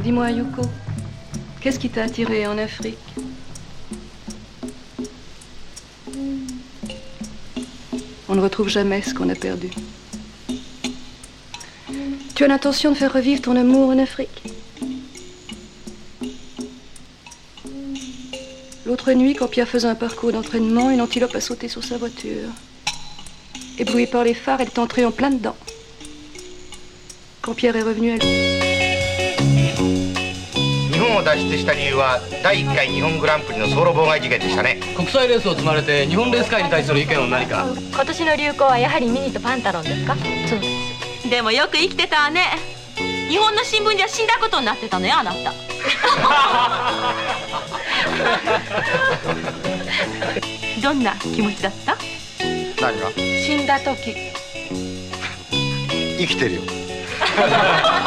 Dis-moi, Yuko, qu'est-ce qui t'a attiré en Afrique? On ne retrouve jamais ce qu'on a perdu. Tu as l'intention de faire revivre ton amour en Afrique? L'autre nuit, quand Pierre faisait un parcours d'entraînement, une antilope a sauté sur sa voiture. Éblouie par les phares, elle est entrée en plein dedans. Quand Pierre est revenu, elle... 日本を脱出した理由は第1回日本グランプリの走路妨害事件でしたね。国際レースを積まれて日本レース界に対する意見は何か。 今年の流行はやはりミニとパンタロンですか？そうです。でもよく生きてたわね。日本の新聞じゃ死んだことになってたのよ、あなた。どんな気持ちだった？ 何が？ 死んだ時。 生きてるよ。